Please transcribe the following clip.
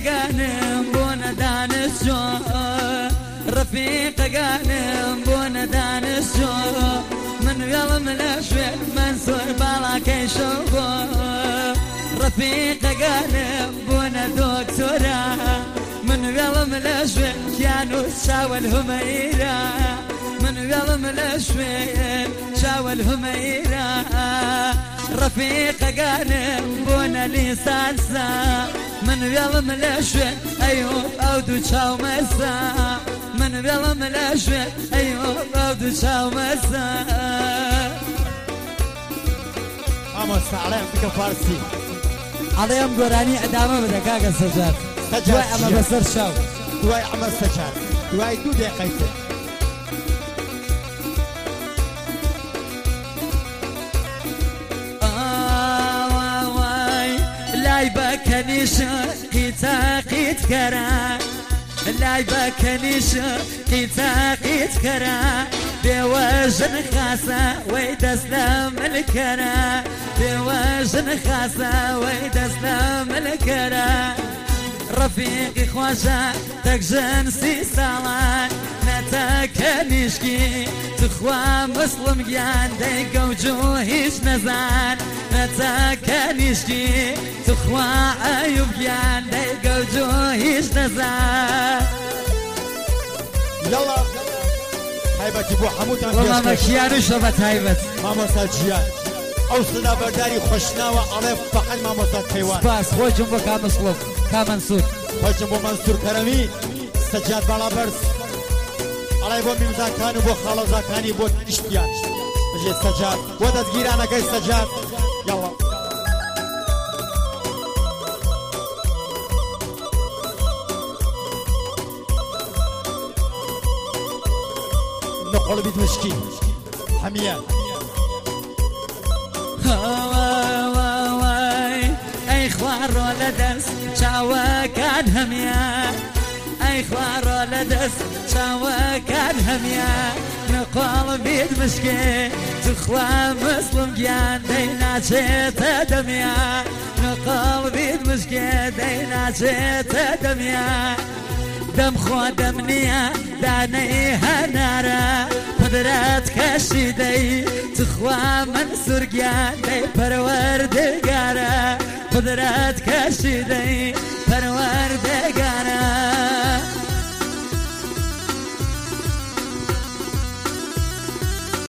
قانم بونا دانشجو رفيق قانم بونا دانشجو من قلم الأشوال منصور بالا كيشوفو رفيق قانم بونا دكتورا من قلم الأشوال كانوا شاول هميرا من قلم الأشوال شاول هميرا رفيق قانم بونا لسانسا من قلم الأشوال أيوب أودو شاو مسا من قلم الأشوال أيوب أودو شاو مسا أما عليهم بك فارسي عليهم قراني أدامة بدكاك سجاد دواء أما بصر شاو دواء أما سجاد دواء دو دقيقة بكنيش قيت كرا لاي بكنيش قيت كرا بوجن خاصة ويدسلم الكرا بوجن خاصة ويدسلم الكرا رفيقي خواجة تكجن سي صالان نتكنيشكي تخوا مسلم جان ديك وجوهيش نزان نتكنيشكي تخوا أيوب جان ديك وجوهيش نزان يلا هايبتي بو حموتان والله مكيانو شبت هايبت ماما ساجيان أو صدا برداري خوشناوة على فقط ماما ساد كيوان سپاس خوشم بو كامسلوب كامنسور خوشم بو منصور كرمي سجاد بالا برس على بو ممزاكان وبو خالوزاكاني بو اشتيان بجي سجاد ودت جيرانا كي سجاد يلا نقول بيت مشكي حمية اي خوارو لدس شاوا كان هميا اي خوارو لدس شاوا كان هميا نقول بيت مشكي تخوا مسلم جيان دينا شيت دميا نقول بيت مشكي دينا شيت دميا دم خودم نيا داني هنارا قدرات كشيدي تخوا منصور جاندي پروردگارا قدرات كشيدي پروردگارا